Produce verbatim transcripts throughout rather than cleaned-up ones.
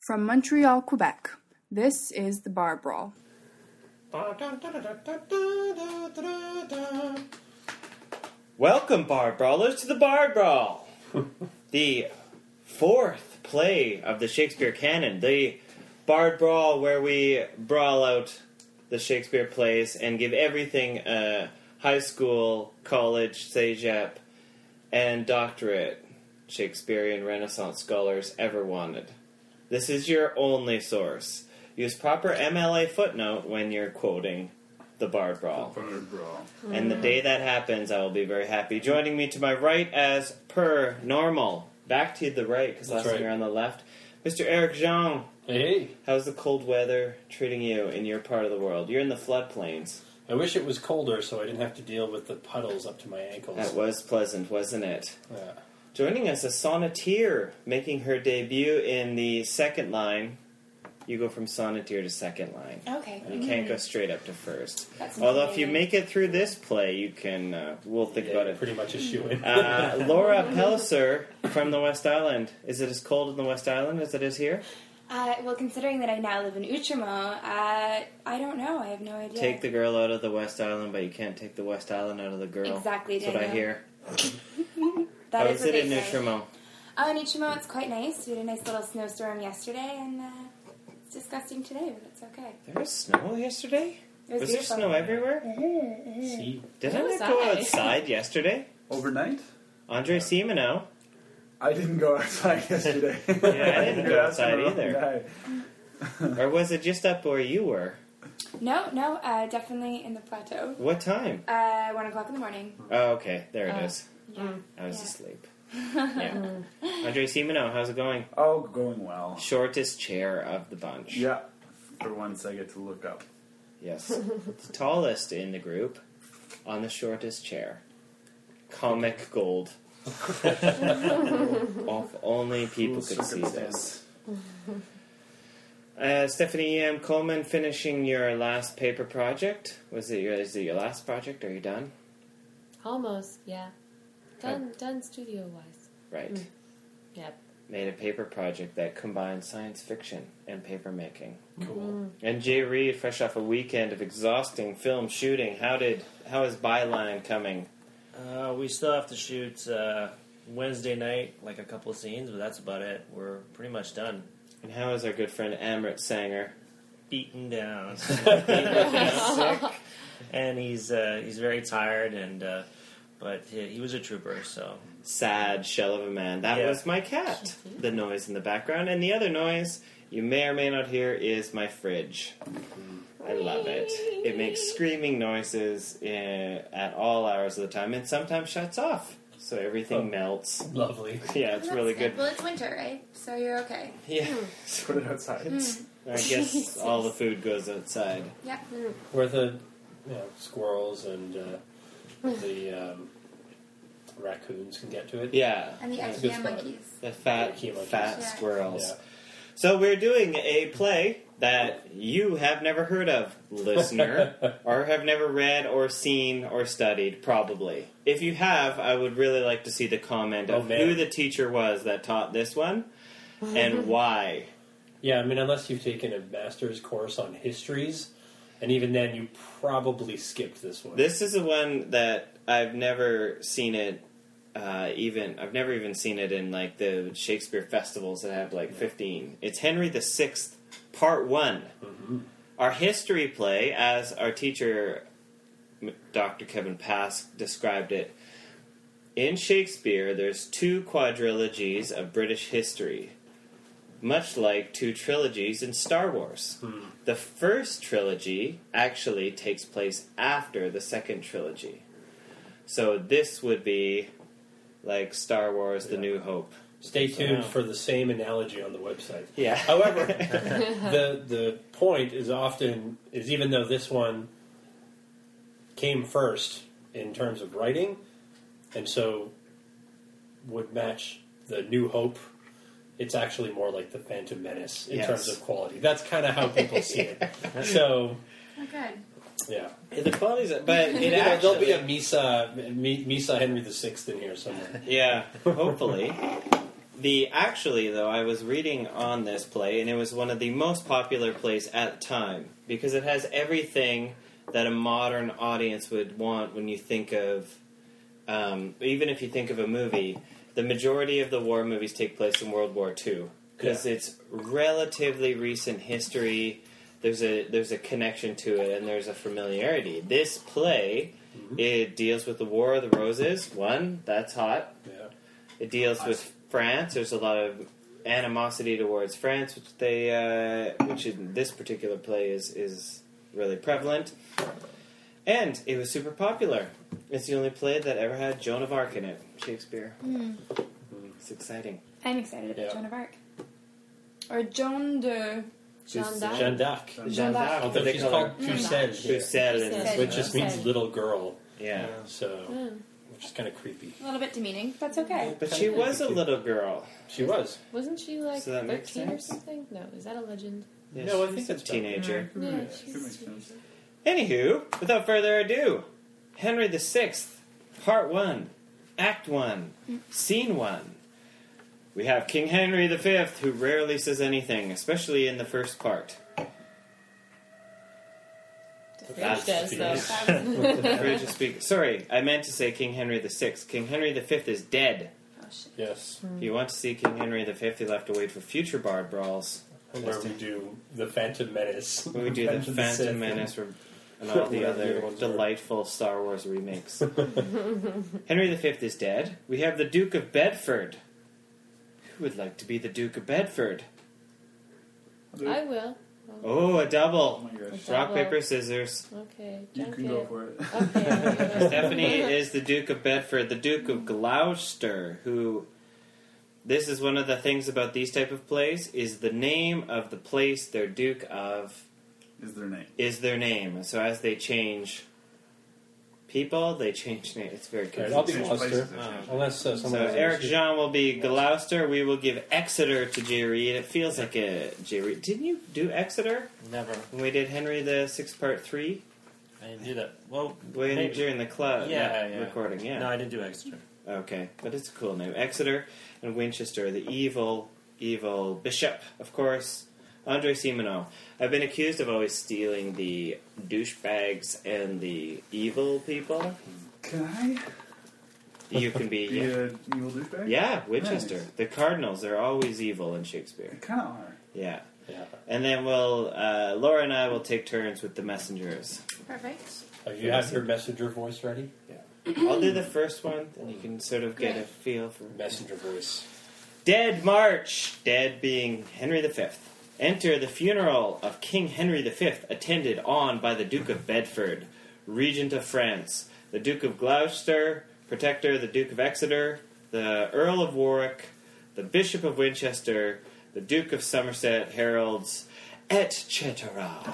From Montreal, Quebec, this is the Bar Brawl. Welcome, Bar Brawlers, to the Bar Brawl, the fourth play of the Shakespeare canon, the Bard Brawl, where we brawl out the Shakespeare plays and give everything a high school, college, cégep, and doctorate Shakespearean Renaissance scholars ever wanted. This is your only source. Use proper M L A footnote when you're quoting the Bard Brawl. The Bard Brawl. And the day that happens, I will be very happy. Joining me to my right, as per normal, back to the right, because last right. time you're on the left, Mister Eric Jean. Hey, How's the cold weather treating you in your part of the world? You're in the floodplains. I wish it was colder so I didn't have to deal with the puddles up to my ankles. That was pleasant, wasn't it? Yeah. Joining us, a sonneteer, making her debut in the second line. You go from sonneteer to second line. Okay. You can't go straight up to first. That's Although if you intimidating. make it through this play, you can, uh, we'll think Yeah, about it. pretty much a shoe-in. Uh, Laura Pelliser from the West Island. Is it as cold in the West Island as it is here? Uh, well, considering that I now live in Outremont, uh, I don't know. I have no idea. Take the girl out of the West Island, but you can't take the West Island out of the girl. Exactly, That's what I Daniel. hear. That How is is what it in they say. Outremont? Oh, in Outremont, it's quite nice. We had a nice little snowstorm yesterday, and uh, it's disgusting today, but it's okay. There was snow yesterday? It was, Was there beautiful. snow everywhere? See? Did Where I was not go I? outside yesterday? Overnight? Andre Simoneau. I didn't go outside yesterday. Yeah, I didn't go You're asking outside the wrong either. guy. Or was it just up where you were? No, no, uh, definitely in the plateau. What time? Uh, one o'clock in the morning. Oh, okay. There it Oh. is. Yeah. I was Yeah. asleep. Yeah. Andre Simoneau, how's it going? Oh, going well. Shortest chair of the bunch. Yeah. For once I get to look up. Yes. The tallest in the group on the shortest chair. Comic gold. If only people Full could see circumstance. this. Uh, Stephanie M. Coleman, finishing your last paper project. Was it your, is it your last project? Are you done? Almost, yeah. Done, done studio-wise. Right. Mm. Yep. Made a paper project that combined science fiction and paper making. Cool. And Jay Reed, fresh off a weekend of exhausting film shooting, how did how is Byline coming? Uh, we still have to shoot uh, Wednesday night, like a couple of scenes, but that's about it. We're pretty much done. And how is our good friend Amrit Sanger? Beaten down, sick, and he's uh, he's very tired. And uh, but he, he was a trooper, so Sad shell of a man. That Yeah. was my cat. The noise in the background, and the other noise you may or may not hear is my fridge. I love it. It makes screaming noises uh, at all hours of the time, and sometimes shuts off, so everything Oh. melts. Lovely. Yeah, it's That's really good. Well, it's winter, right? So you're okay. Yeah, Put it outside. I guess all the food goes outside. Yeah. Where the you know, squirrels and uh, the um, raccoons can get to it. Yeah, And the That's a good Ikea spot. monkeys. the fat, Ikea monkeys. fat Yeah. squirrels. Yeah. So we're doing a play that you have never heard of, listener, or have never read or seen or studied, probably. If you have, I would really like to see the comment Oh, of man. who the teacher was that taught this one and why. Yeah, I mean, unless you've taken a master's course on histories, and even then you probably skipped this one. This is the one that I've never seen it. Uh, even I've never even seen it in like the Shakespeare festivals that have like fifteen. It's Henry the Sixth, Part One. Mhm. Our history play, as our teacher, Doctor Kevin Pask, described it. In Shakespeare, there's two quadrilogies of British history, much like two trilogies in Star Wars. Hmm. The first trilogy actually takes place after the second trilogy. So this would be like Star Wars, The Yeah. New Hope. Stay tuned Wow. for the same analogy on the website. Yeah. However, the the point is often is even though this one came first in terms of writing, and so would match the New Hope, it's actually more like the Phantom Menace in Yes. terms of quality. That's kind of how people see it. So, Oh, good. yeah. The qualities, but it You know, actually, there'll be a Misa, Mi- Misa Henry the Sixth in here somewhere. yeah, hopefully. the actually though, I was reading on this play, and it was one of the most popular plays at the time because it has everything that a modern audience would want when you think of, um, even if you think of a movie. The majority of the war movies take place in World War Two because Yeah. it's relatively recent history. There's a there's a connection to it, and there's a familiarity. This play, Mm-hmm. it deals with the War of the Roses. One, that's hot. Yeah. It deals with France. There's a lot of animosity towards France, which they, uh, which in this particular play is is really prevalent. And it was super popular. It's the only play that ever had Joan of Arc in it. Shakespeare. It's exciting. I'm excited about Yeah. Joan of Arc. Or Joan de... Jeanne d'Arc. Jeanne d'Arc. Jeanne d'Arc. Although They she's call called her Pucelle, Pucelle in this, Pucelle. which just means Pucelle. little girl. yeah. So, Mm. which is kind of creepy. A little bit demeaning. That's okay. But she was a little girl. She was. Wasn't she like So that makes thirteen or sense? something? No, is that a legend? Yeah, No, I she's think a that's teenager. Yeah, That she's, makes sense. Anywho, without further ado, Henry the Sixth, Part One, Act One, Scene One. We have King Henry the Fifth, who rarely says anything, especially in the first part. the That's fridge does yes. though. The fridge is speak- Sorry, I meant to say King Henry the Sixth. King Henry the Fifth is dead. Oh, shit. Yes. If you want to see King Henry the Fifth, you'll have to wait for future Bard Brawls. Where we do the Phantom Menace. When we do the Revenge of Sith. Phantom Menace or- and all the Whatever other the ones are. delightful Star Wars remakes. Henry the Fifth is dead. We have the Duke of Bedford. Who would like to be the Duke of Bedford? I will. Oh, a Oh double. my gosh. Rock, Double. paper, scissors. Okay, You junk can it. go for it. Okay, I'll give it. Stephanie is the Duke of Bedford, the Duke of Gloucester, who... This is one of the things about these type of plays, is the name of the place their Duke of Is their name. is their name. So as they change people, they change name. It's very Right, I'll be confusing. Change Gloucester. places, actually. Unless uh, So someone else Eric is- Jean will be Gloucester. We will give Exeter to Jay Reed. It feels like a Jay Reed. Didn't you do Exeter Never. when we did Henry the Sixth Part Three? I didn't do that. Well, When maybe. during the club Yeah, not yeah. recording, yeah. No, I didn't do Exeter. Okay, but it's a cool name. Exeter and Winchester, the evil, evil bishop, of course, Andre Simoneau. I've been accused of always stealing the douchebags and the evil people. Can I You can be, be yeah, an evil douchebag? yeah Winchester. Nice. The Cardinals are always evil in Shakespeare. They kind of are. Yeah. Yeah. And then we'll, uh, Laura and I will take turns with the messengers. Perfect. Have you have your messenger voice ready? I'll do the first one, and you can sort of get a feel for Messenger voice. Dead March, dead being Henry the Fifth. Enter the funeral of King Henry the Fifth, attended on by the Duke of Bedford, Regent of France, the Duke of Gloucester, Protector, the Duke of Exeter, the Earl of Warwick, the Bishop of Winchester, the Duke of Somerset, heralds, et cetera.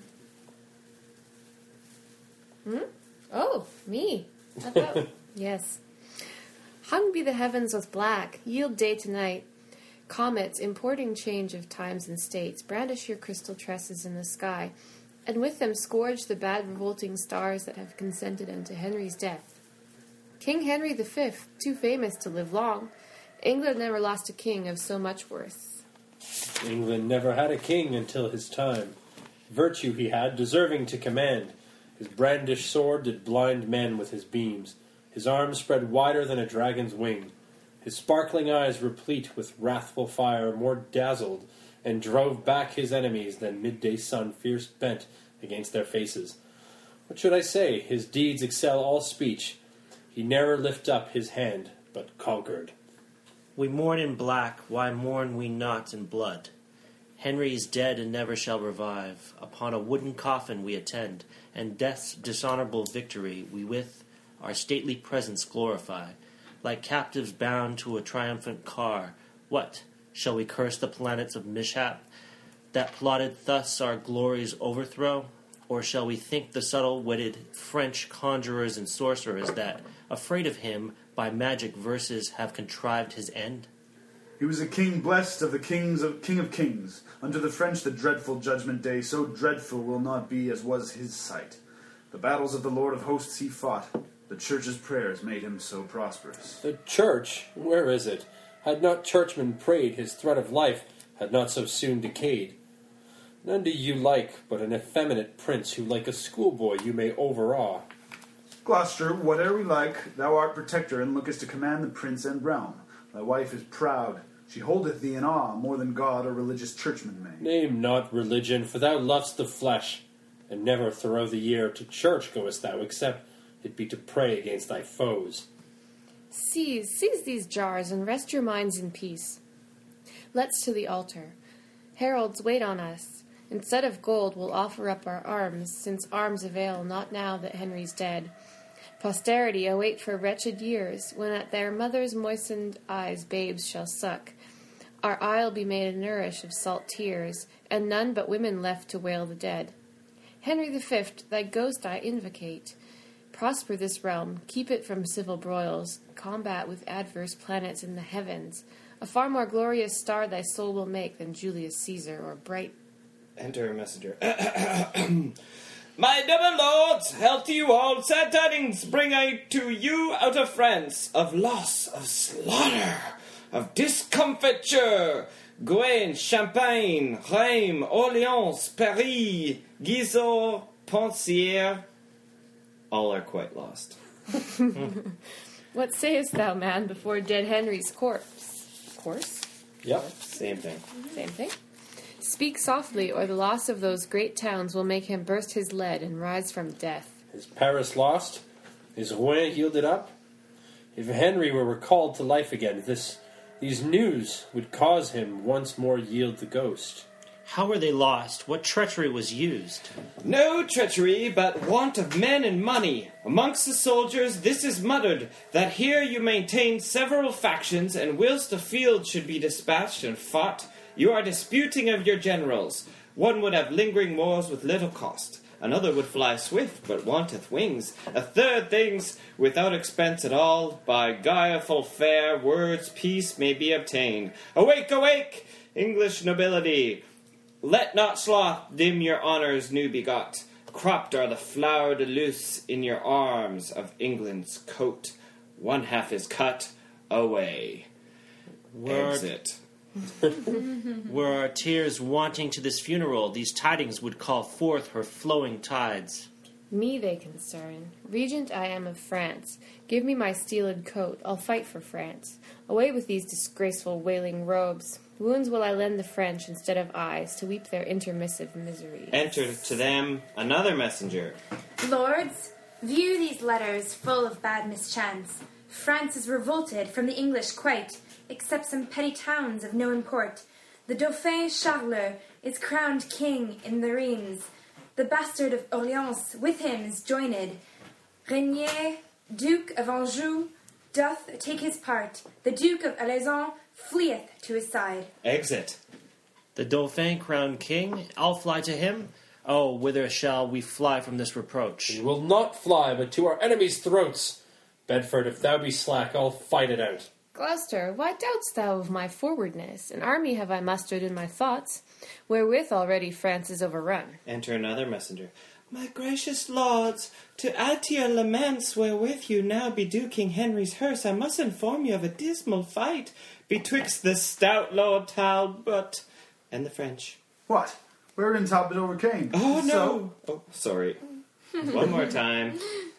Oh, me. I thought, yes. Hung be the heavens with black, yield day to night. Comets, importing change of times and states, brandish your crystal tresses in the sky, and with them scourge the bad revolting stars that have consented unto Henry's death. King Henry the Fifth, too famous to live long, England never lost a king of so much worth. England never had a king until his time. Virtue he had, deserving to command. His brandished sword did blind men with his beams. His arms spread wider than a dragon's wing. His sparkling eyes replete with wrathful fire, more dazzled, and drove back his enemies than midday sun fierce bent against their faces. What should I say? His deeds excel all speech. He ne'er lift up his hand, but conquered. We mourn in black, why mourn we not in blood? Henry is dead and never shall revive. Upon a wooden coffin we attend, and death's dishonorable victory we with our stately presence glorify. Like captives bound to a triumphant car, what, shall we curse the planets of mishap, that plotted thus our glory's overthrow? Or shall we think the subtle-witted French conjurers and sorcerers that, afraid of him, by magic verses have contrived his end? He was a king blessed of the kings of King of Kings. Unto the French the dreadful judgment day, so dreadful will not be as was his sight. The battles of the Lord of hosts he fought. The church's prayers made him so prosperous. The church? Where is it? had not churchmen prayed, his thread of life had not so soon decayed. None do you like but an effeminate prince, who like a schoolboy you may overawe. Gloucester, whate'er we like, thou art protector, and lookest to command the prince and realm. Thy wife is proud. She holdeth thee in awe, more than God or religious churchman may. Name not religion, for thou lovest the flesh, and never throughout the year to church goest thou, except it be to pray against thy foes. Seize, seize these jars, and rest your minds in peace. Let's to the altar. Heralds, wait on us. Instead of gold, we'll offer up our arms, since arms avail not now that Henry's dead. Posterity await for wretched years, when at their mother's moistened eyes babes shall suck. Our isle be made a nourish of salt tears, and none but women left to wail the dead. Henry the Fifth, thy ghost I invocate. Prosper this realm, keep it from civil broils, combat with adverse planets in the heavens. A far more glorious star thy soul will make than Julius Caesar or bright. Enter a messenger. My noble lords, health to you all. Sad tidings bring I to you out of France, of loss, of slaughter, of discomfiture. Gouin, Champagne, Rheims, Orleans, Paris, Gisors, Pensiers, all are quite lost. What sayest thou, man, before dead Henry's corpse? Course? Yep. Same thing. Same thing. Speak softly, or the loss of those great towns will make him burst his lead and rise from death. Is Paris lost? Is Rouen yielded up? If Henry were recalled to life again, this these news would cause him once more yield the ghost. How were they lost? What treachery was used? No treachery, but want of men and money. Amongst the soldiers this is muttered, that here you maintain several factions, and whilst a field should be dispatched and fought, you are disputing of your generals. One would have lingering wars with little cost. Another would fly swift, but wanteth wings. A third thinks, without expense at all, by guileful fair words peace may be obtained. Awake, awake, English nobility! Let not sloth dim your honours new begot. Cropped are the flower de luce in your arms of England's coat. One half is cut away. Were, Exit. were our tears wanting to this funeral, these tidings would call forth her flowing tides. Me they concern. Regent I am of France. Give me my steeled coat. I'll fight for France. Away with these disgraceful wailing robes. Wounds will I lend the French instead of eyes to weep their intermissive misery. Enter to them another messenger. Lords, view these letters full of bad mischance. France is revolted from the English quite, except some petty towns of no import. The Dauphin Charles is crowned king in the Rheims. The bastard of Orleans with him is joined. Regnier, Duke of Anjou, doth take his part. The Duke of Alençon fleeth to his side. Exit. The Dauphin crowned king, I'll fly to him. Oh, whither shall we fly from this reproach? We will not fly, but to our enemies' throats. Bedford, if thou be slack, I'll fight it out. Gloucester, why doubt'st thou of my forwardness? An army have I mustered in my thoughts, wherewith already France is overrun. Enter another messenger. My gracious lords, to add to your laments wherewith you now bedew King Henry's hearse, I must inform you of a dismal fight betwixt the stout Lord Talbot and the French. What? Wherein Talbot overcame? Oh, no. So, Oh, sorry. One more time.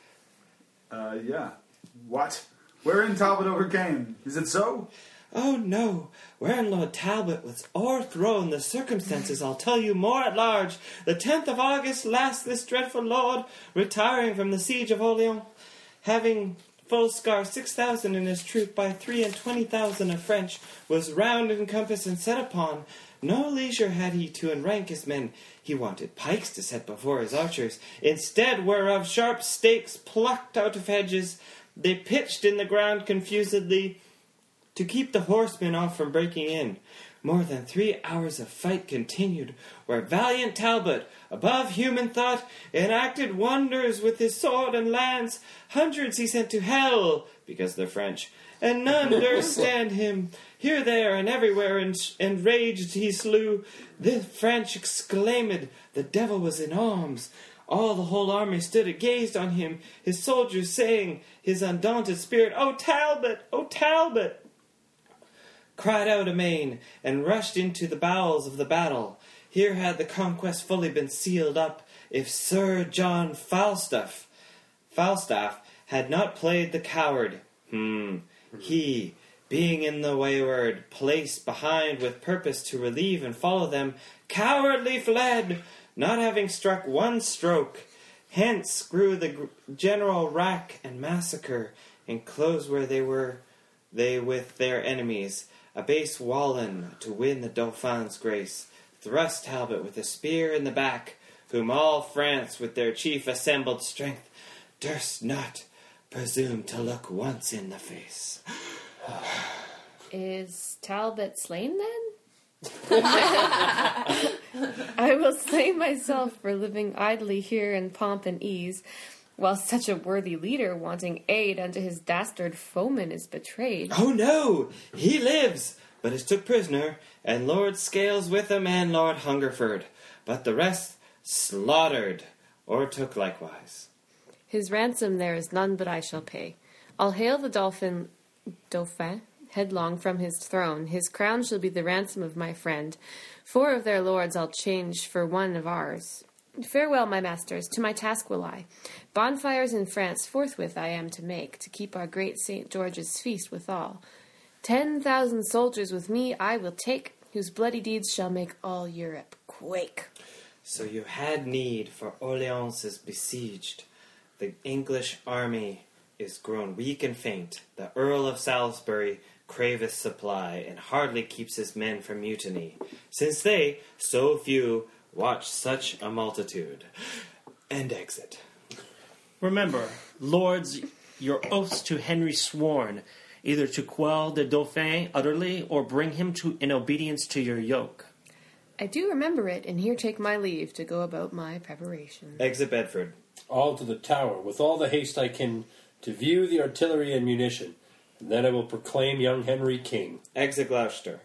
uh, yeah. What? Wherein Talbot overcame? Is it so? Oh, no. Wherein Lord Talbot was o'erthrown, the circumstances I'll tell you more at large. The tenth of August last, this dreadful lord, retiring from the siege of Orleans, having full scar six thousand in his troop by three and twenty thousand of French, was round encompassed and set upon. No leisure had he to enrank his men. He wanted pikes to set before his archers, instead whereof sharp stakes plucked out of hedges. They pitched in the ground confusedly to keep the horsemen off from breaking in. More than three hours of fight continued, where valiant Talbot, above human thought, enacted wonders with his sword and lance. Hundreds he sent to hell, because they're French, and none durst stand him. Here, there, and everywhere en- enraged he slew. The French exclaimed, the devil was in arms. All the whole army stood and gazed on him, his soldiers saying, his undaunted spirit, O Talbot, O Talbot! cried out amain, and rushed into the bowels of the battle. Here had the conquest fully been sealed up, if Sir John Falstaff, Falstaff had not played the coward. Hmm. He, being in the wayward place behind with purpose to relieve and follow them, cowardly fled, not having struck one stroke. Hence grew the gr- general rack and massacre, enclosed where they were, they with their enemies, a base Wallen to win the Dauphin's grace, thrust Talbot with a spear in the back, whom all France with their chief assembled strength durst not presume to look once in the face. Is Talbot slain then? I will slay myself for living idly here in pomp and ease, while such a worthy leader wanting aid unto his dastard foeman is betrayed. Oh no! He lives, but is took prisoner, and Lord Scales with him and Lord Hungerford, but the rest slaughtered, or took likewise. His ransom there is none but I shall pay. I'll hail the dolphin Dauphin headlong from his throne. His crown shall be the ransom of my friend. Four of their lords I'll change for one of ours. Farewell, my masters, to my task will I. Bonfires in France forthwith I am to make, to keep our great Saint George's feast withal. Ten thousand soldiers with me I will take, whose bloody deeds shall make all Europe quake. So you had need, for Orleans is besieged. The English army is grown weak and faint. The Earl of Salisbury craveth supply, and hardly keeps his men from mutiny, since they, so few, watch such a multitude. And exit. Remember, lords, your oaths to Henry sworn, either to quell the Dauphin utterly, or bring him to in obedience to your yoke. I do remember it, and here take my leave to go about my preparation. Exit Bedford. All to the tower, with all the haste I can, to view the artillery and munition, and then I will proclaim young Henry king. Exit Gloucester.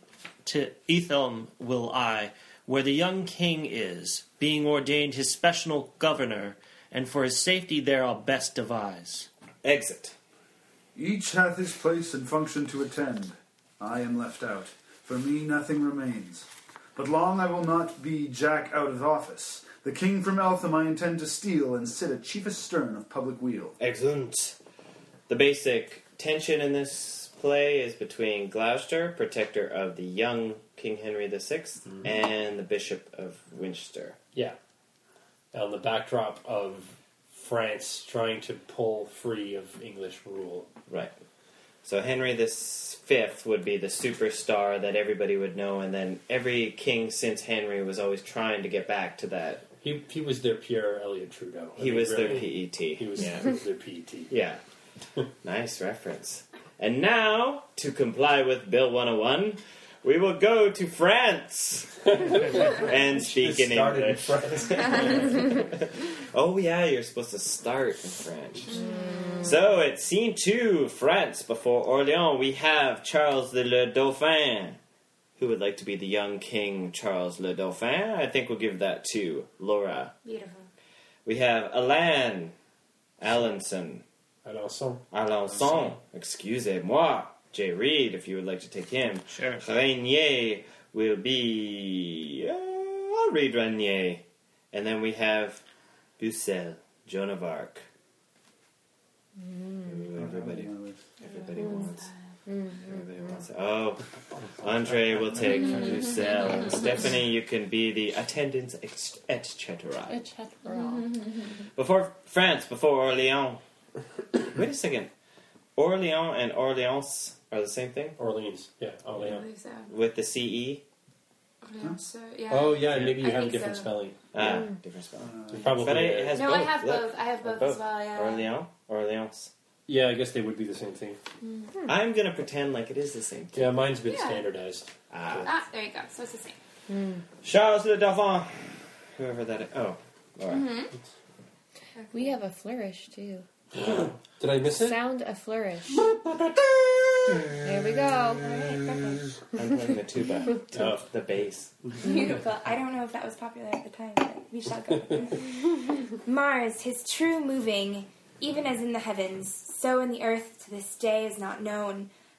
To Ethelm will I, where the young king is, being ordained his special governor, and for his safety there I'll best devise. Exit. Each hath his place and function to attend. I am left out. For me nothing remains. But long I will not be Jack out of office. The king from Eltham I intend to steal, and sit at chiefest stern of public weal. Excellent. The basic tension in this play is between Gloucester, protector of the young King Henry the Sixth, mm-hmm. and the Bishop of Winchester. Yeah. On the backdrop of France trying to pull free of English rule. Right. So Henry the Fifth would be the superstar that everybody would know, and then every king since Henry was always trying to get back to that. He he was their Pierre Elliott Trudeau. I He mean, was really, their P E T. He was, yeah. he was their P E T. Yeah. Nice reference. And now, to comply with Bill one oh one, we will go to France and speak in English. In Oh yeah, you're supposed to start in French. Mm. So at scene two, France before Orleans, we have Charles le Dauphin. Who would like to be the young King Charles le Dauphin? I think we'll give that to Laura. Beautiful. We have Alain Alanson. Alençon. Alençon. Excusez-moi. Jay Reed, if you would like to take him. Sure. Régnier will be... Uh, I'll read Régnier. And then we have Bucel, Joan of Arc. Mm. Everybody, everybody wants... Everybody wants... Oh, Andre will take Bucel. And Stephanie, you can be the attendance, et cetera. Et cetera. Before France, before Orleans. Wait a second. Orleans and Orleans are the same thing? Orleans, yeah, I Orleans. believe so. With the C E? Orleans, so, yeah. Oh, yeah, maybe you I have a think different so. spelling. Ah, different spelling. You probably But it has No, both. I have Look. both. I have both, Both. as well, yeah. Orleans? Orleans. Yeah, I guess they would be the same thing. Mm-hmm. I'm going to pretend like it is the same thing. Yeah, mine's been Yeah. standardized. Ah. Ah, there you go. So it's the same. Charles le Dauphin. Whoever that is. Oh, Laura. Mm-hmm. We have a flourish, too. Did I miss it? Sound a flourish. There we go. All right, perfect. I'm playing the tuba. Oh. The bass. Beautiful. I don't know if that was popular at the time, but we shall go. Mars, his true moving, even as in the heavens, so in the earth to this day is not known.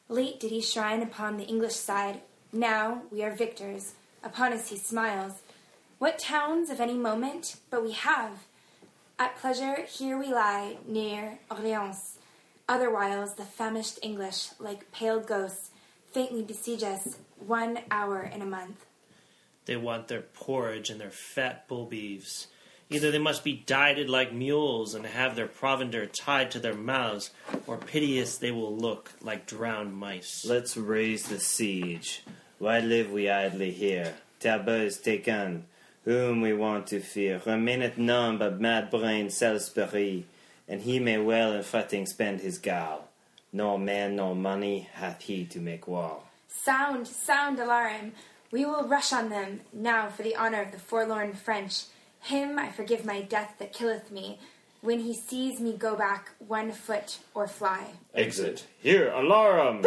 Late did he shine upon the English side. Now we are victors. Upon us he smiles. What towns of any moment but we have? At pleasure here we lie, near Orleans. Otherwhiles the famished English, like pale ghosts, faintly besiege us one hour in a month. They want their porridge and their fat bull beeves. Either they must be dieted like mules and have their provender tied to their mouths, or piteous they will look like drowned mice. Let's raise the siege. Why live we idly here? Tarbes is taken. Whom we want to fear remaineth none but mad-brained Salisbury, and he may well in fretting spend his gall. Nor man nor money hath he to make war. Sound, sound alarum! We will rush on them, now for the honour of the forlorn French. Him I forgive my death that killeth me, when he sees me go back one foot or fly. Exit. Here, alarum!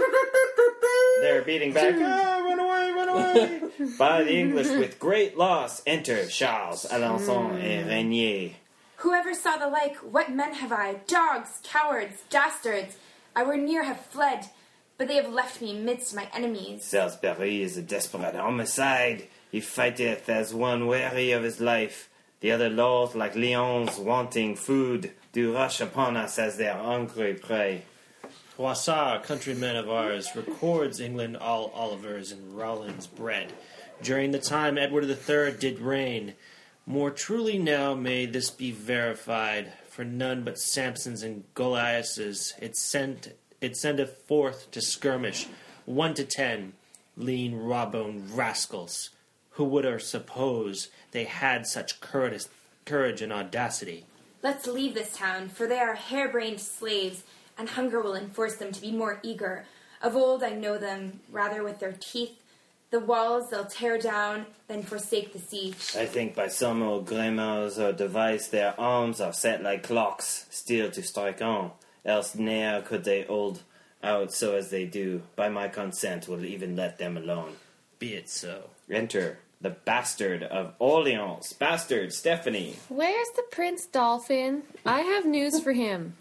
They're beating back. Ah, run away, run away! By the English with great loss enter Charles, Alençon, and Regnier. Whoever saw the like, what men have I? Dogs, cowards, dastards! I were near have fled, but they have left me midst my enemies. Salisbury is a desperate homicide. He fighteth as one weary of his life. The other lords, like lions wanting food, do rush upon us as their hungry prey. Froissart, a countryman of ours, records England all Olivers and Rowlands bred. During the time Edward the Third did reign. More truly now may this be verified, for none but Samsons and Goliaths it sent it sendeth forth to skirmish, one to ten, lean raw-boned rascals, who would or suppose they had such courage, courage and audacity. Let's leave this town, for they are harebrained slaves, and hunger will enforce them to be more eager. Of old I know them, rather with their teeth. The walls they'll tear down, then forsake the siege. I think by some old grimace or device their arms are set like clocks, still to strike on, else ne'er could they hold out so as they do. By my consent will even let them alone. Be it so. Enter the bastard of Orleans. Bastard, Stephanie. Where's the Prince Dolphin? I have news for him.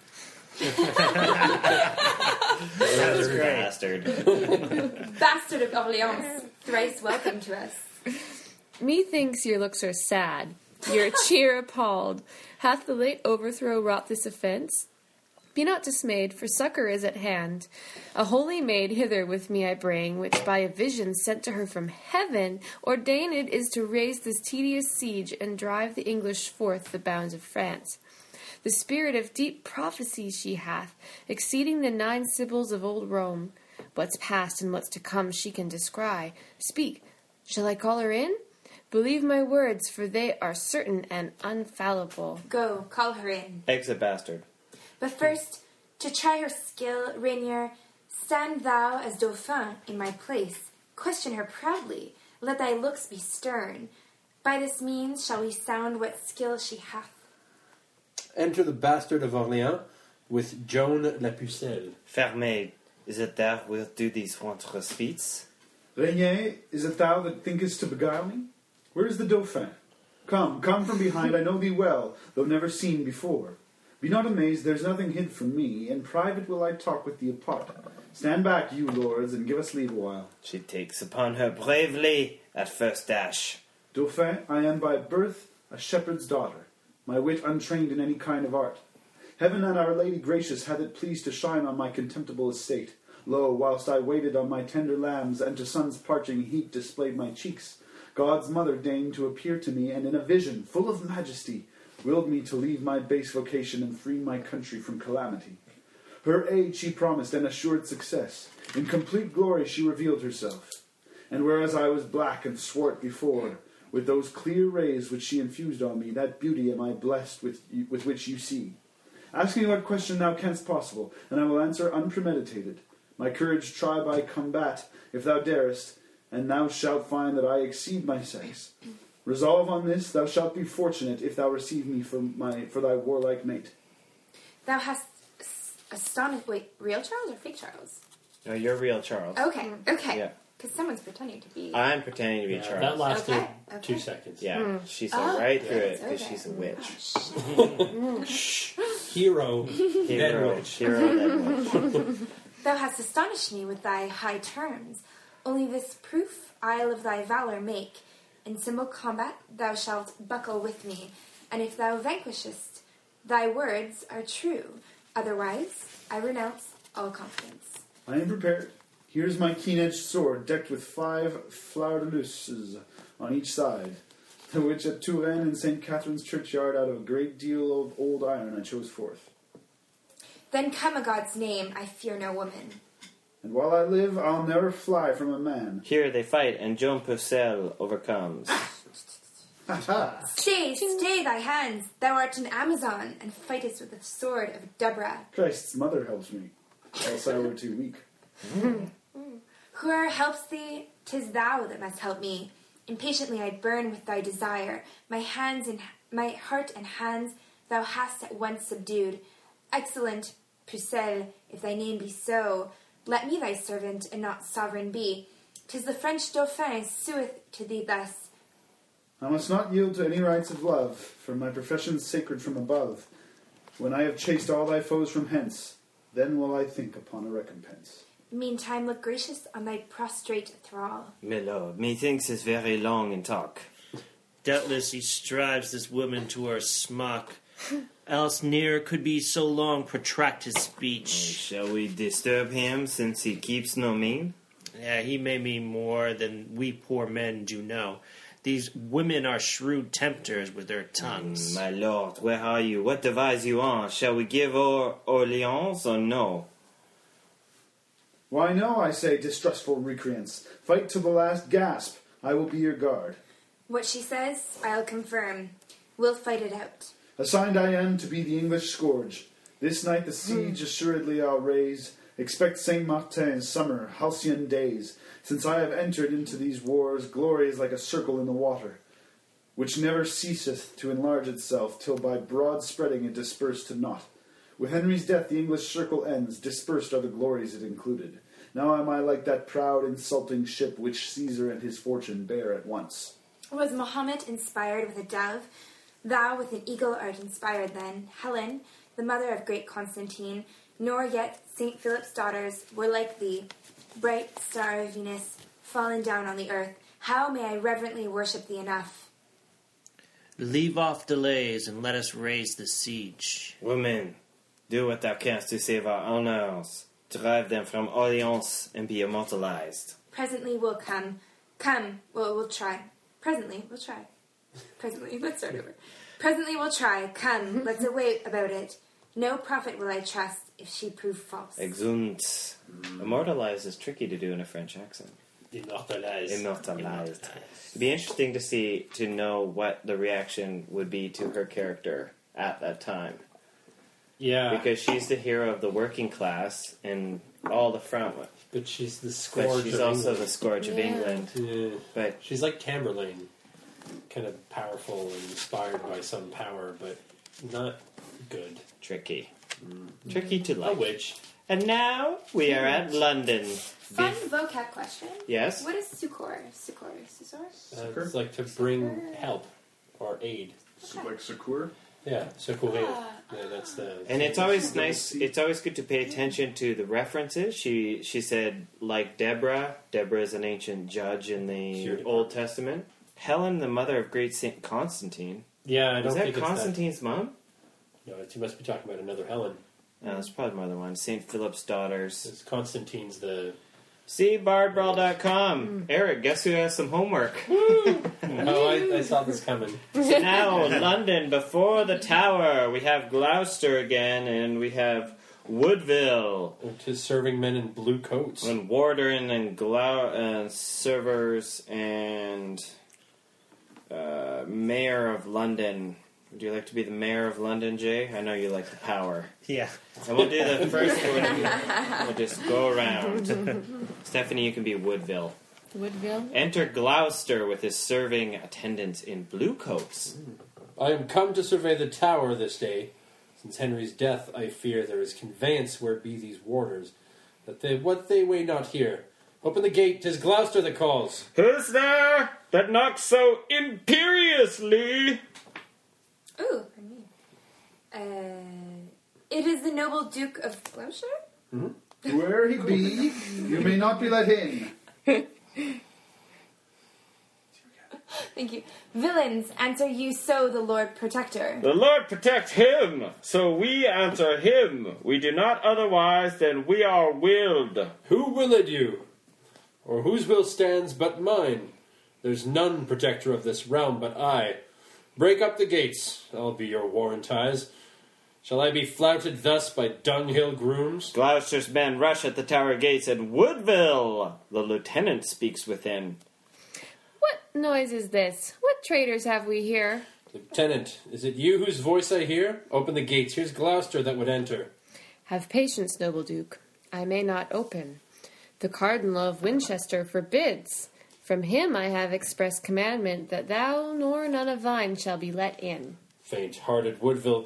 That's great. Bastard. Bastard of Orleans, thrice welcome to us. Methinks your looks are sad, your cheer appalled. Hath the late overthrow wrought this offence? Be not dismayed, for succour is at hand. A holy maid hither with me I bring, which by a vision sent to her from heaven ordained is to raise this tedious siege and drive the English forth the bounds of France. The spirit of deep prophecy she hath, exceeding the nine sibyls of old Rome. What's past and what's to come she can descry. Speak, shall I call her in? Believe my words, for they are certain and unfallible. Go, call her in. Exit, bastard. But first, to try her skill, Rainier, stand thou as Dauphin in my place. Question her proudly. Let thy looks be stern. By this means shall we sound what skill she hath. Enter the bastard of Orleans with Joan la Pucelle. Fair maid, is it thou wilt do these wondrous feats? Regnier, is it thou that thinkest to beguile me? Where is the Dauphin? Come, come from behind, I know thee well, though never seen before. Be not amazed, there's nothing hid from me. In private will I talk with thee apart. Stand back, you lords, and give us leave a while. She takes upon her bravely at first dash. Dauphin, I am by birth a shepherd's daughter, my wit untrained in any kind of art. Heaven and Our Lady gracious hath it pleased to shine on my contemptible estate. Lo, whilst I waited on my tender lambs, and to sun's parching heat displayed my cheeks, God's mother deigned to appear to me, and in a vision, full of majesty, willed me to leave my base vocation and free my country from calamity. Her aid she promised and assured success. In complete glory she revealed herself. And whereas I was black and swart before, with those clear rays which she infused on me, that beauty am I blessed with, with which you see. Ask me what question thou canst possible, and I will answer unpremeditated. My courage try by combat, if thou darest, and thou shalt find that I exceed my sex. Resolve on this, thou shalt be fortunate if thou receive me for my for thy warlike mate. Thou hast astonished... Wait, real Charles or fake Charles? No, you're real, Charles. Okay, okay. Yeah. Because someone's pretending to be... I'm pretending to be Yeah, Charles. that lasted Okay, okay. two seconds. Yeah, Mm. she saw Oh, right through yes, it because okay. she's a witch. Oh, shit. Hero. Hero, witch. hero, dead witch. Thou hast astonished me with thy high terms. Only this proof I'll of thy valour make. In simple combat thou shalt buckle with me, and if thou vanquishest, thy words are true. Otherwise, I renounce all confidence. I am prepared. Here's my keen-edged sword, decked with five fleur-de-luces on each side, which at Touraine and Saint Catherine's churchyard out of a great deal of old iron I chose forth. Then come a God's name, I fear no woman. And while I live, I'll never fly from a man. Here they fight, and Joan Purcell overcomes. Ha ha! Stay, stay thy hands, thou art an Amazon, and fightest with the sword of Deborah. Christ's mother helps me, else I were too weak. Whoe'er helps thee, 'tis thou that must help me. Impatiently I burn with thy desire. My hands and my heart and hands thou hast at once subdued. Excellent Pucelle, if thy name be so, let me thy servant and not sovereign be. 'Tis the French Dauphin sueth to thee thus. I must not yield to any rights of love, for my profession's sacred from above. When I have chased all thy foes from hence, then will I think upon a recompense. Meantime look gracious on thy prostrate thrall. My lord, methinks is very long in talk. Doubtless he strives this woman to her smock, else ne'er could be so long protract his speech. Shall we disturb him, since he keeps no mean? Yeah, he may mean more than we poor men do know. These women are shrewd tempters with their tongues. Mm, my lord, where are you? What devise you on? Shall we give Or- Orleans or no? Why no, I say, distrustful recreants. Fight till the last gasp. I will be your guard. What she says, I'll confirm. We'll fight it out. Assigned I am to be the English scourge. This night the siege assuredly I'll raise. Expect Saint Martin's summer, halcyon days. Since I have entered into these wars, glory is like a circle in the water, which never ceaseth to enlarge itself, till by broad spreading it dispersed to naught. With Henry's death the English circle ends, dispersed are the glories it included. Now am I like that proud, insulting ship which Caesar and his fortune bear at once. Was Mohammed inspired with a dove? Thou with an eagle art inspired then. Helen, the mother of great Constantine, nor yet Saint Philip's daughters were like thee. Bright star of Venus, fallen down on the earth, how may I reverently worship thee enough? Leave off delays and let us raise the siege. Women, do what thou canst to save our honors. Drive them from Orleans and be immortalized. Presently we'll come. Come, well, we'll try. Presently, we'll try. Presently, let's start over. Presently we'll try. Come, let's await about it. No prophet will I trust if she prove false. Exunt. Immortalized is tricky to do in a French accent. Immortalized. Immortalized. It'd be interesting to see, to know what the reaction would be to her character at that time. Yeah. Because she's the hero of the working class and all the front. But she's the scourge But she's of also England. the scourge of Yeah. England. Yeah. But She's like Tamburlaine. Kind of powerful and inspired by some power, but not good. tricky. Tricky to A like. witch. And now we are at London. Fun Bef- vocab question. yes? What is succor? Succor? Succor? Uh, it's like to bring help or aid. So like Secours? Yeah, secourir. Yeah, that's the. And it's always nice, it's always good to pay attention to the references. She she said, like Deborah. Deborah is an ancient judge in the Sure. Old Testament. Helen, the mother of great Saint Constantine. Yeah, I don't Was that think Constantine's mom? it's that. No, you must be talking about another Helen. No, there's probably more than one. Saint Philip's daughters. It's Constantine's the. See, bard brawl dot com. Eric, guess who has some homework? Oh, I, I saw this coming. So now, London, before the tower, we have Gloucester again, and we have Woodville, Which is serving men in blue coats. and Warden, and Glou- and servers, and uh, Mayor of London. Would you like to be the Mayor of London, Jay? I know you like the power. Yeah. And we'll do the first one. We'll just go around. Stephanie, you can be Woodville. Woodville. Enter Gloucester with his serving attendants in blue coats. I am come to survey the tower this day. Since Henry's death, I fear there is conveyance where be these warders, that they what they weigh not here. Open the gate, 'tis Gloucester that calls. Who's there that knocks so imperiously? Ooh, pardon me. Uh, it is the noble Duke of Gloucester? Mm-hmm. Where he be, you may not be let in. Thank you. Villains, answer you so the Lord Protector. The Lord protect him, so we answer him. We do not otherwise than we are willed. Who willed you? Or whose will stands but mine? There's none protector of this realm but I. Break up the gates, I'll be your warranties. Shall I be flouted thus by dunghill grooms? Gloucester's men rush at the tower gates, and Woodville, the lieutenant, speaks within. What noise is this? What traitors have we here? Lieutenant, is it you whose voice I hear? Open the gates. Here's Gloucester that would enter. Have patience, noble Duke. I may not open. The Cardinal of Winchester forbids. From him I have express commandment that thou nor none of thine shall be let in. Faint-hearted Woodville,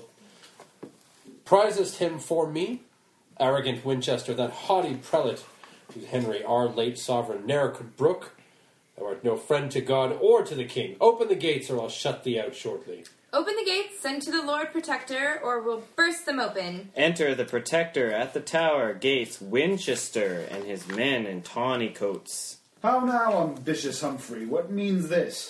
prizest him for me? Arrogant Winchester, that haughty prelate, whose Henry, our late sovereign, ne'er could brook. Thou art no friend to God or to the king. Open the gates, or I'll shut thee out shortly. Open the gates, send to the Lord Protector, or we'll burst them open. Enter the Protector at the tower gates, Winchester, and his men in tawny coats. How now, ambitious Humphrey, what means this?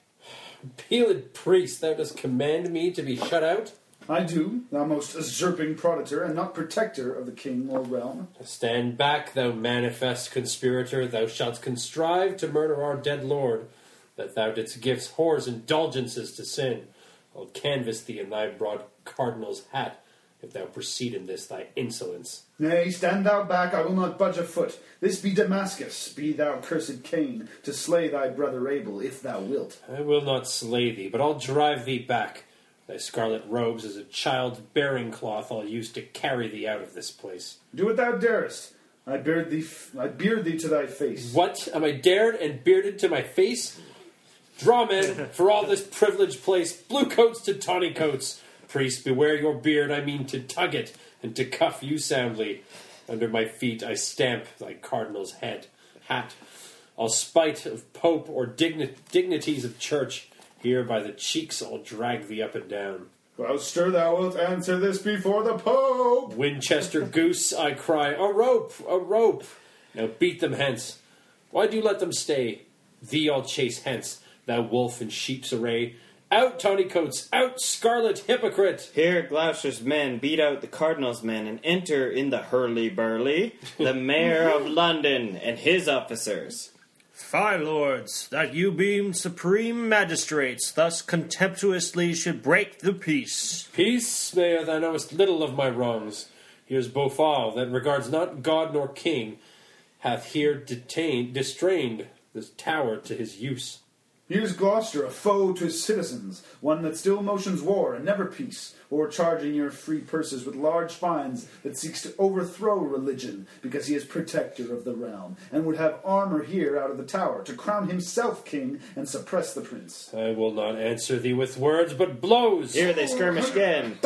Peeled priest, thou dost command me to be shut out? I do, thou most usurping proditor, and not protector of the king or realm. Stand back, thou manifest conspirator. Thou shalt contrive to murder our dead lord, that thou didst give whores indulgences to sin. I'll canvass thee in thy broad cardinal's hat, if thou proceed in this thy insolence. Nay, stand thou back, I will not budge a foot. This be Damascus, be thou cursed Cain, to slay thy brother Abel, if thou wilt. I will not slay thee, but I'll drive thee back. Thy scarlet robes as a child's bearing cloth I'll use to carry thee out of this place. Do what thou darest. I beard thee, f- I beard thee to thy face. What? Am I dared and bearded to my face? Draw, men, for all this privileged place, blue coats to tawny coats. Priest, beware your beard, I mean to tug it, and to cuff you soundly. Under my feet I stamp thy cardinal's head, hat. I'll spite of pope or digni- dignities of church. Here by the cheeks I'll drag thee up and down. Gloucester, thou wilt answer this before the Pope. Winchester goose, I cry, a rope, a rope. Now beat them hence. Why do you let them stay? Thee I'll chase hence, thou wolf in sheep's array. Out, tawny coats, out, scarlet hypocrite. Here Gloucester's men beat out the cardinal's men, and enter in the hurly-burly the mayor of London and his officers. Fie, lords, that you being supreme magistrates thus contemptuously should break the peace. Peace, mayor, thou knowest little of my wrongs. Here's Beaufort, that regards not God nor king, hath here detained, distrained this tower to his use. Here's Gloucester, a foe to his citizens, one that still motions war and never peace, or charging your free purses with large fines that seeks to overthrow religion because he is protector of the realm, and would have armor here out of the tower to crown himself king and suppress the prince. I will not answer thee with words, but blows. Here they skirmish again.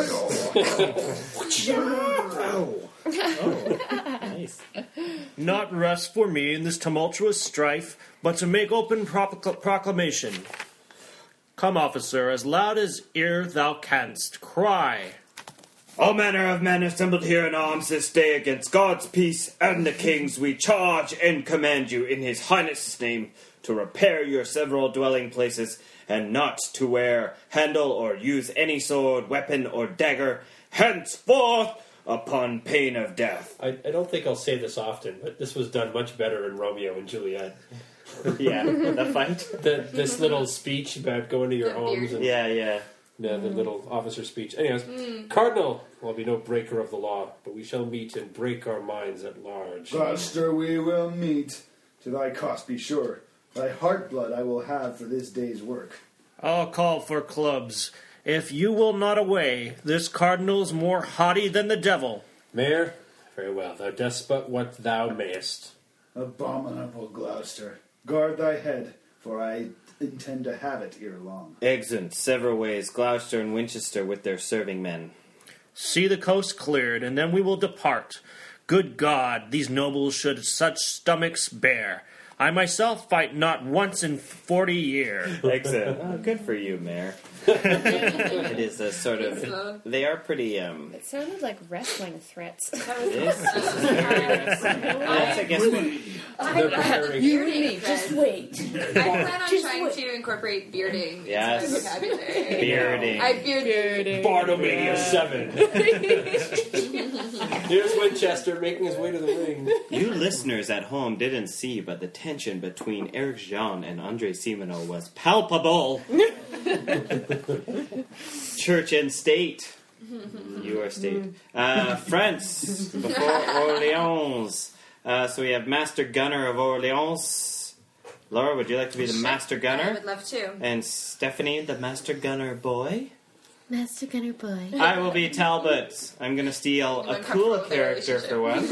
Oh. Oh. Nice. Not rest for me in this tumultuous strife, but to make open procl- proclamation. Come, officer, as loud as ear thou canst, cry. All manner of men assembled here in arms this day against God's peace and the king's, we charge and command you in his highness' name to repair your several dwelling places, and not to wear, handle, or use any sword, weapon, or dagger, henceforth, upon pain of death. I, I don't think I'll say this often, but this was done much better in Romeo and Juliet. Yeah, the fight. The, this little speech about going to your The homes. And, Yeah, yeah. yeah, the little officer speech. Anyways, Cardinal, will be no breaker of the law, but we shall meet and break our minds at large. Gloucester, we will meet. To thy cost be sure. Thy heart blood I will have for this day's work. I'll call for clubs. If you will not away, this cardinal's more haughty than the devil. Mayor, very well, thou dost but what thou mayest. Abominable Gloucester, guard thy head, for I intend to have it ere long. Exeunt several ways, Gloucester and Winchester with their serving men. See the coast cleared, and then we will depart. Good God, these nobles should such stomachs bear. I myself fight not once in forty years. Excellent. Oh, good for you, Mayor. It is a sort of. They are pretty. Um, It sounded like wrestling threats. this, this is very. Yes, I guess. What, They're preparing. You and me, just wait. I plan on Just trying wait. to incorporate bearding Yes. into my vocabulary. bearding. I beard Bardomania seven. Here's Winchester making his way to the ring. You listeners at home didn't see, but the tension between Eric Jean and Andre Simoneau was palpable. Church and state. You are state. Uh, France, before Orleans. Uh, so we have Master Gunner of Orleans. Laura, would you like to be the Master I Gunner? would love to. And Stephanie, the Master Gunner boy. Master Gunner Boy. I will be Talbot. I'm going to steal a cool character for once.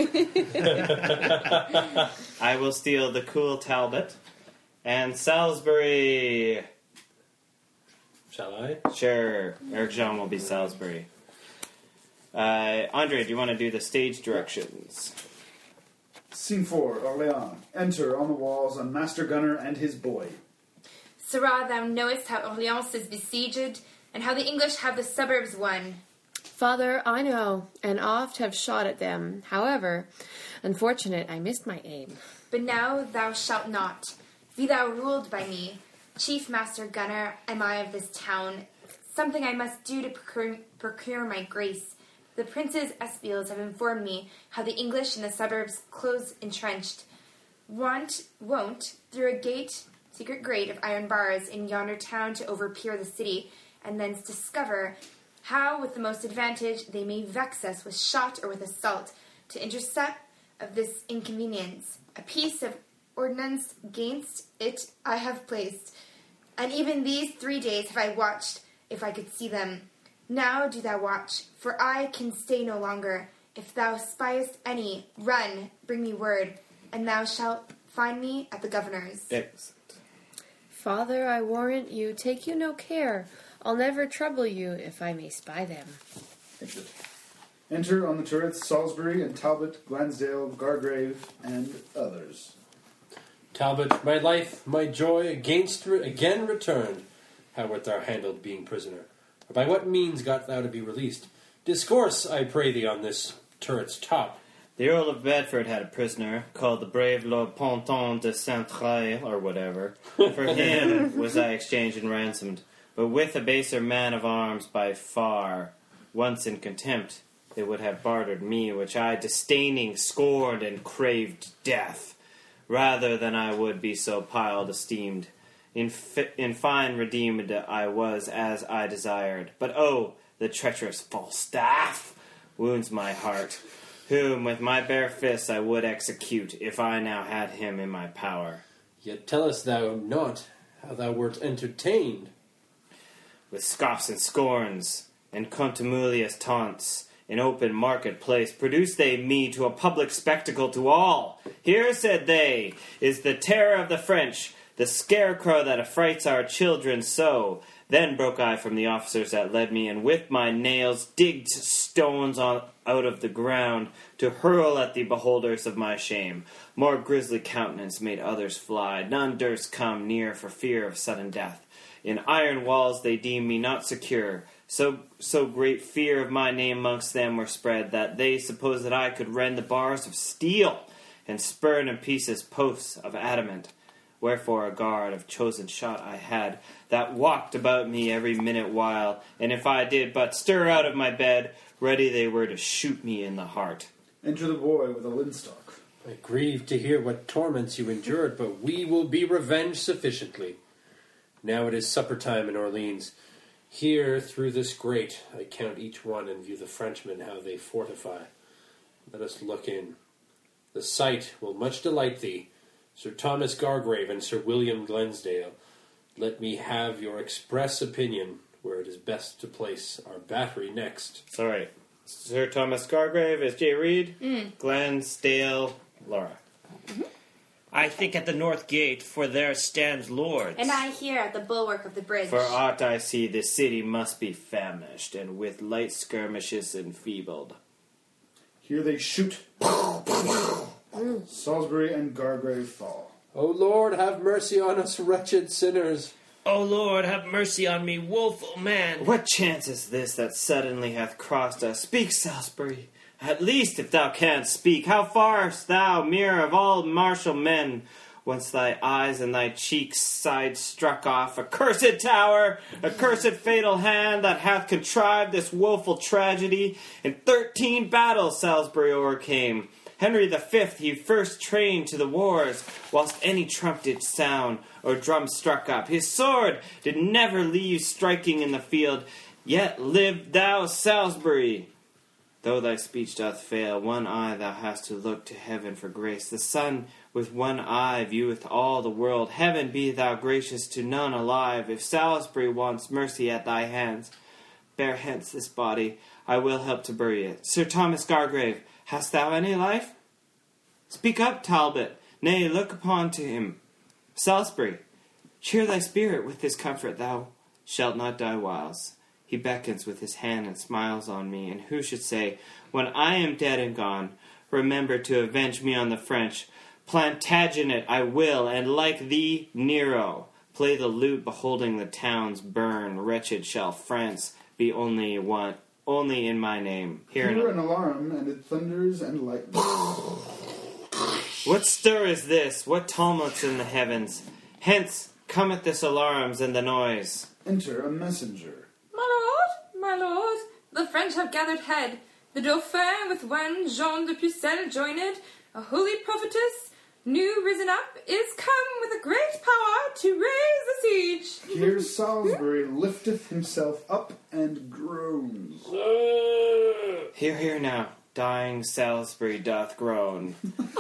I will steal the cool Talbot. And Salisbury. Shall I? Sure. Eric Jean will be Salisbury. Uh, Andre, do you want to do the stage directions? Scene four, Orleans. Enter on the walls a Master Gunner and his boy. Sirrah, thou knowest how Orleans is besieged, and how the English have the suburbs won. Father, I know, and oft have shot at them. However, unfortunate, I missed my aim. But now thou shalt not. Be thou ruled by me. Chief Master Gunner am I of this town. Something I must do to procure, procure my grace. The princes espials have informed me how the English in the suburbs close entrenched. Want, won't, through a gate, secret grate of iron bars in yonder town to overpeer the city, and thence discover how, with the most advantage, they may vex us with shot or with assault, to intercept of this inconvenience. A piece of ordnance gainst it I have placed, and even these three days have I watched, if I could see them. Now do thou watch, for I can stay no longer. If thou spiest any, run, bring me word, and thou shalt find me at the governor's. Excellent. Father, I warrant you, take you no care. I'll never trouble you if I may spy them. Enter on the turrets Salisbury and Talbot, Glansdale, Gargrave, and others. Talbot, my life, my joy, against re- again returned. How wert thou handled being prisoner? Or by what means got thou to be released? Discourse, I pray thee, on this turret's top. The Earl of Bedford had a prisoner called the brave Lord Ponton de Saint-Traille, or whatever. For him was I exchanged and ransomed, but with a baser man of arms by far. Once in contempt, they would have bartered me, which I, disdaining, scorned, and craved death, rather than I would be so piled esteemed. In, fi- in fine redeemed I was as I desired, but oh, the treacherous Falstaff wounds my heart, whom with my bare fists I would execute, if I now had him in my power. Yet tellest thou not how thou wert entertained. With scoffs and scorns, and contumelious taunts, in open marketplace, produced they me to a public spectacle to all. Here, said they, is the terror of the French, the scarecrow that affrights our children so. Then broke I from the officers that led me, and with my nails digged stones on, out of the ground, to hurl at the beholders of my shame. More grisly countenance made others fly. None durst come near for fear of sudden death. In iron walls they deemed me not secure. So so great fear of my name amongst them were spread, that they supposed that I could rend the bars of steel, and spurn in pieces posts of adamant. Wherefore a guard of chosen shot I had, that walked about me every minute while, and if I did but stir out of my bed, ready they were to shoot me in the heart. Enter the boy with a linstock. I grieve to hear what torments you endured, but we will be revenged sufficiently. Now it is supper time in Orleans. Here, through this grate, I count each one and view the Frenchmen how they fortify. Let us look in. The sight will much delight thee, Sir Thomas Gargrave and Sir William Glensdale. Let me have your express opinion where it is best to place our battery next. Sorry. Sir Thomas Gargrave is J. Reed. Mm. Glansdale, Laura. Mm-hmm. I think at the north gate, for there stands lords. And I here at the bulwark of the bridge. For aught I see, the city must be famished, and with light skirmishes enfeebled. Here they shoot. Salisbury and Gargrave fall. O Lord, have mercy on us wretched sinners. O Lord, have mercy on me, woeful man. What chance is this that suddenly hath crossed us? Speak, Salisbury. At least, if thou canst speak, how far'st thou, mirror of all martial men? Once thy eyes and thy cheeks side struck off, accursed tower, accursed fatal hand that hath contrived this woeful tragedy. In thirteen battles Salisbury o'ercame. Henry the Fifth he first trained to the wars, whilst any trump did sound, or drum struck up. His sword did never leave striking in the field, yet lived thou, Salisbury. Though thy speech doth fail, one eye thou hast to look to heaven for grace. The sun with one eye vieweth all the world. Heaven be thou gracious to none alive. If Salisbury wants mercy at thy hands, bear hence this body, I will help to bury it. Sir Thomas Gargrave, hast thou any life? Speak up, Talbot. Nay, look upon to him. Salisbury, cheer thy spirit with this comfort. Thou shalt not die whiles. He beckons with his hand and smiles on me, and who should say, when I am dead and gone, remember to avenge me on the French. Plantagenet I will, and like thee, Nero, play the lute beholding the towns burn. Wretched shall France be only one, only in my name. Hear, Hear an, an alarm, and it thunders and lightens. What stir is this? What tumults in the heavens? Hence cometh this alarms and the noise. Enter a messenger. My lord, my lord, the French have gathered head. The Dauphin with one Jean de Pucelle joined, a holy prophetess, new risen up, is come with a great power to raise the siege. Here Salisbury lifteth himself up and groans. Hear, hear now, dying Salisbury doth groan.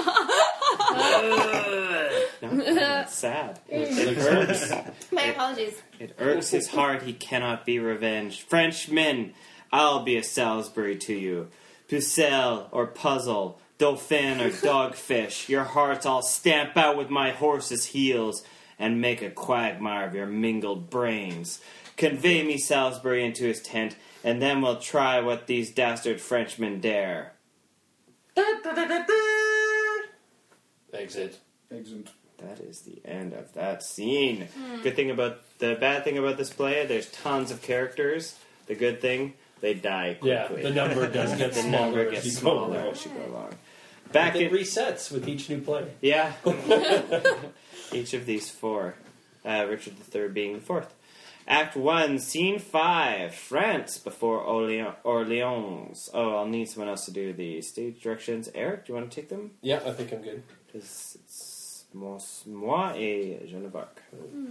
No, it's sad. It hurts. My apologies. It irks his heart, he cannot be revenged. Frenchmen, I'll be a Salisbury to you. Pucelle or Puzzle, Dauphin or Dogfish, your hearts I'll stamp out with my horse's heels, and make a quagmire of your mingled brains. Convey me Salisbury into his tent, and then we'll try what these dastard Frenchmen dare. Exit. Exit. That is the end of that scene. Good thing about the bad thing about this play, there's tons of characters. The good thing, they die Yeah, quickly. the number does get the smaller number as gets you go smaller along. as you go along. Back Back it in resets with each new play. yeah, each of these four. Uh, Richard the Third being the fourth. Act one, Scene five, France before Orleans. Orleans. Oh, I'll need someone else to do the stage directions. Eric, do you want to take them? Yeah, I think I'm good. Because it's moi, moi et Jeanne d'Arc.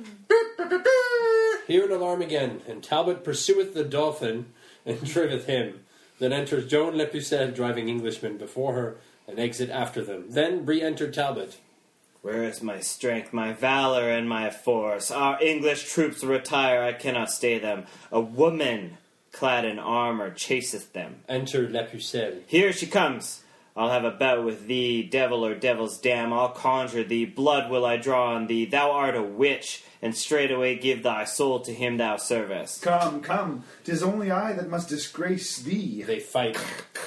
Hear an alarm again, and Talbot pursueth the Dauphin and driveth him. Then enters Joan Le Pucelle driving Englishmen before her, and exit after them. Then re-enter Talbot. Where is my strength, my valor, and my force? Our English troops retire, I cannot stay them. A woman clad in armor chaseth them. Enter Le Pucelle. Here she comes. I'll have a bout with thee, devil or devil's dam. I'll conjure thee, blood will I draw on thee. Thou art a witch, and straightway give thy soul to him thou servest. Come, come, 'tis only I that must disgrace thee. They fight.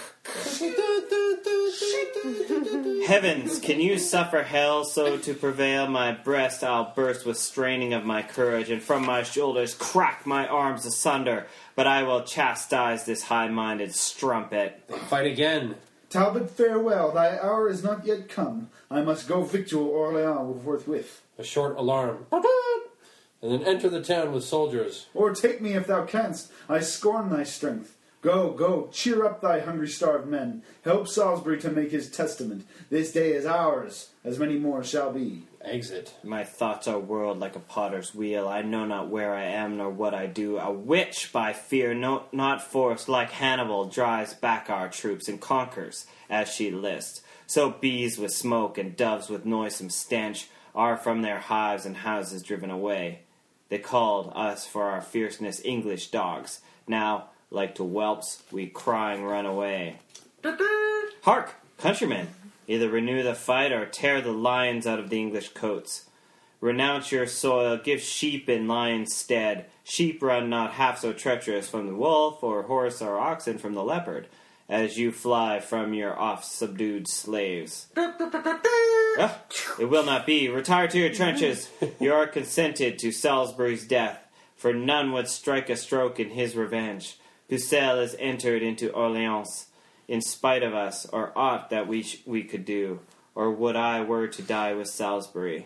Heavens, can you suffer hell so to prevail? My breast I'll burst with straining of my courage, and from my shoulders crack my arms asunder. But I will chastise this high-minded strumpet. They fight again. Talbot, farewell, thy hour is not yet come. I must go victual Orleans forthwith. A short alarm. And then enter the town with soldiers. Or take me if thou canst. I scorn thy strength. Go, go, cheer up thy hungry starved men. Help Salisbury to make his testament. This day is ours, as many more shall be. Exit. My thoughts are whirled like a potter's wheel. I know not where I am nor what I do. A witch by fear, no, not force, like Hannibal, drives back our troops and conquers as she lists. So bees with smoke and doves with noisome stench are from their hives and houses driven away. They called us for our fierceness English dogs. Now, like to whelps, we crying run away. Hark, countrymen! Either renew the fight or tear the lions out of the English coats. Renounce your soil, give sheep in lions' stead. Sheep run not half so treacherous from the wolf, or horse or oxen from the leopard. as you fly from your oft-subdued slaves. Ah, it will not be. Retire to your trenches. You are consented to Salisbury's death, for none would strike a stroke in his revenge. Pucelle has entered into Orleans, in spite of us, or aught that we sh- we could do, or would I were to die with Salisbury.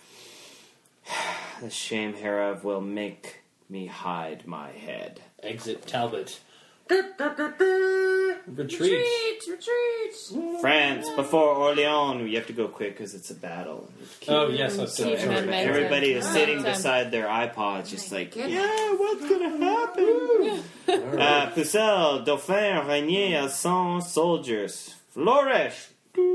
The shame hereof will make me hide my head. Exit Talbot. Retreat. Retreat! Retreat! France, before Orleans. You have to go quick because it's a battle. Oh, yes, that's Keep it. them Everybody, momentum. everybody is Ah. sitting Time. beside their iPods, just like, goodness. yeah, what's gonna happen? uh, Pucelle, Dauphin, Régnier, cent soldiers. Flourish!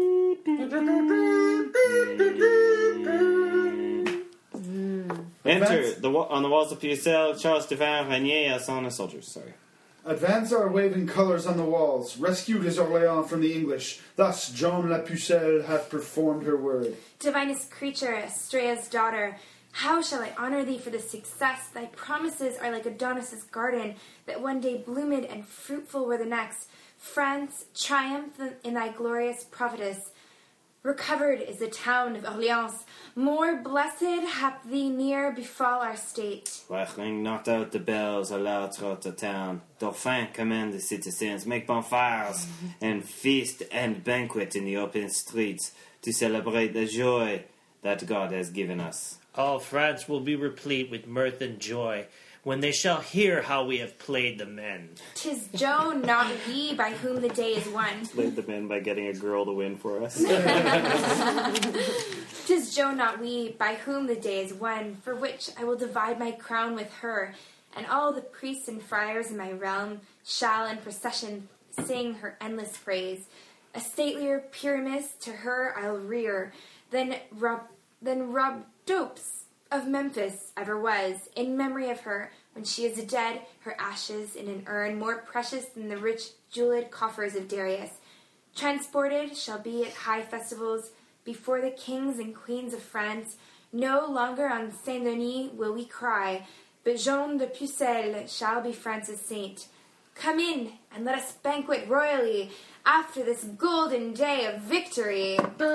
Enter the wa- on the walls of Pucelle, Charles Dauphin, Régnier, cent soldiers. Sorry. Advance our waving colours on the walls. Rescued is Orléans from the English. Thus Joan La Pucelle hath performed her word. Divinest creature, Astrea's daughter, how shall I honor thee for the success? Thy promises are like Adonis's garden, that one day bloomed and fruitful were the next. France, triumphant in thy glorious prophetess. Recovered is the town of Orleans. More blessed hath thee near befall our state. Ring knocked out the bells aloud throughout the town. Dauphin command the citizens, make bonfires and feast and banquet in the open streets to celebrate the joy that God has given us. All France will be replete with mirth and joy when they shall hear how we have played the men. 'Tis Joan, not we, by whom the day is won. Played them in by getting a girl to win for us. 'Tis Joan, not we, by whom the day is won, for which I will divide my crown with her, and all the priests and friars in my realm shall in procession sing her endless praise. A statelier Pyramus to her I'll rear, than Rob, than Rob Dopes of Memphis ever was, in memory of her, when she is dead, her ashes in an urn more precious than the rich jeweled coffers of Darius. Transported shall be at high festivals before the kings and queens of France. No longer on Saint Denis will we cry, but Jean de Pucelle shall be France's saint. Come in and let us banquet royally after this golden day of victory.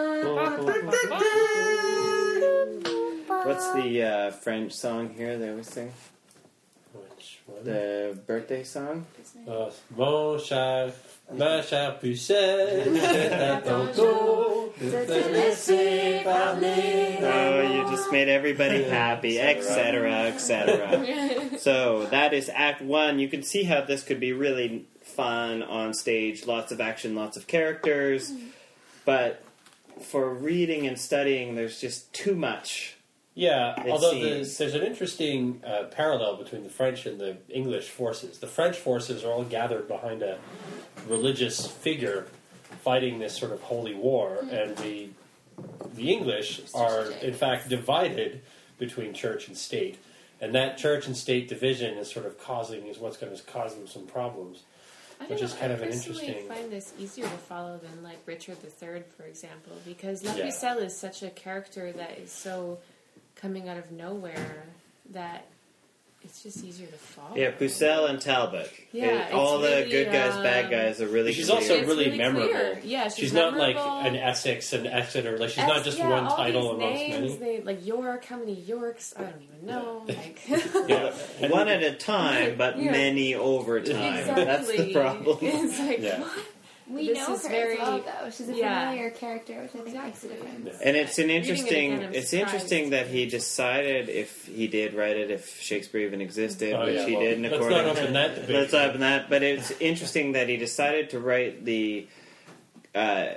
What's the uh, French song here they always sing? Which one? The birthday song? Uh, Mon cher, ma chère Pucelle, c'est à ton tour de te laisser parler. Oh, you just made everybody happy, et cetera, et cetera. So that is Act One. You can see how this could be really fun on stage. Lots of action, lots of characters. But for reading and studying, there's just too much. Yeah, It although seems. the, there's an interesting uh, parallel between the French and the English forces. The French forces are all gathered behind a religious figure fighting this sort of holy war, and the the English are, in fact, divided between church and state. And that church and state division is sort of causing, is what's going to cause them some problems. I Which don't is know, kind I of an personally interesting- find this easier to follow than like Richard the Third, for example, because La Yeah. Pucelle is such a character that is so coming out of nowhere that it's just easier to follow. Yeah, Pucelle and Talbot. Yeah, It- all it's the really, good guys, bad um, guys are really She's clear. also It's really, really memorable. clear. Yeah, she's she's not like memorable. an Essex and Exeter. Like she's Es- not just yeah, one all title these amongst names, many. They, like York, how many Yorks? I don't even know. Like, Yeah. One at a time, but Yeah. many over time. That's the exactly. problem. It's like, Yeah. what? We This know is her very- as well, though. She's a yeah. familiar character, which I think makes a Exactly. difference. And it's an Reading it interesting. again, I'm it's surprised. interesting that he decided, if he did write it, if Shakespeare even existed, Oh, which yeah, he well, didn't. let's According not open to, that debate. let's open that. But it's interesting that he decided to write the uh,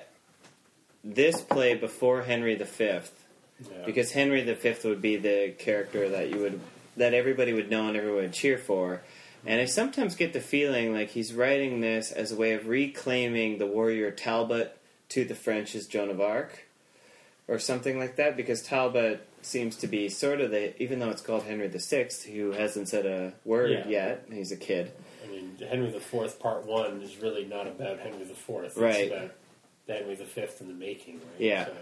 this play before Henry the Fifth, Yeah. because Henry the Fifth would be the character that you would that everybody would know and everyone would cheer for. And I sometimes get the feeling like he's writing this as a way of reclaiming the warrior Talbot to the French as Joan of Arc, or something like that, because Talbot seems to be sort of the, even though it's called Henry the Sixth, who hasn't said a word Yeah. yet, he's a kid. I mean, Henry the Fourth Part One is really not about Henry the Fourth. It's Right. about Henry the Fifth in the making. Right? Yeah. So,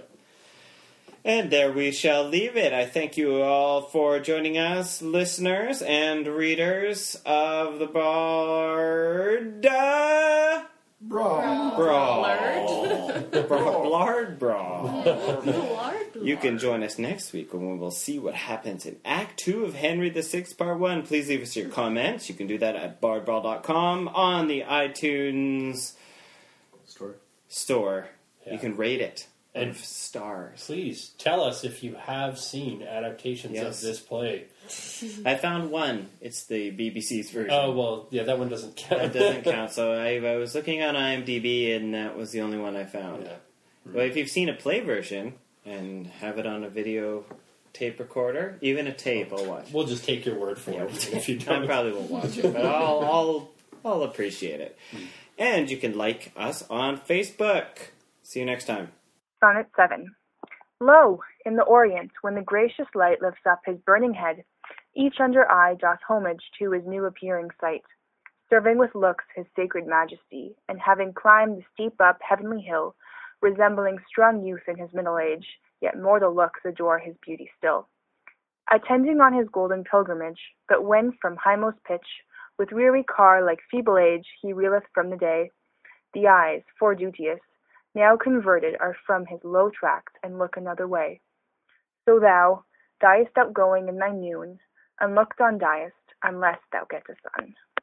And there we shall leave it. I thank you all for joining us, listeners and readers of the Bard. Brawl. Brawl. Bra- Blard Brawl. Blard, You can join us next week when we will see what happens in Act two of Henry the Sixth, Part one. Please leave us your comments. You can do that at bard brawl dot com on the iTunes Story. store. Yeah. You can rate it. And And stars. please tell us if you have seen adaptations Yes. of this play. I found one. It's the B B C's version. Oh, well, yeah, that one doesn't count. That doesn't count. So I, I was looking on IMDb, and that was the only one I found. Yeah. But if you've seen a play version and have it on a video tape recorder, even a tape, I'll watch. We'll just take your word for Yeah, it if you I don't. probably won't watch it, but I'll, I'll, I'll appreciate it. And you can like us on Facebook. See you next time. Sonnet seven. Lo, in the Orient, when the gracious light lifts up his burning head, each under eye doth homage to his new appearing sight, serving with looks his sacred majesty, and having climbed the steep up heavenly hill, resembling strong youth in his middle age, yet mortal looks adore his beauty still. Attending on his golden pilgrimage, but when from highmost pitch, with weary car like feeble age, he reeleth from the day, the eyes, foreduteous, now converted are from his low tracks, and look another way. So thou, diest outgoing in thy noon, unlooked on diest, unless thou get a son.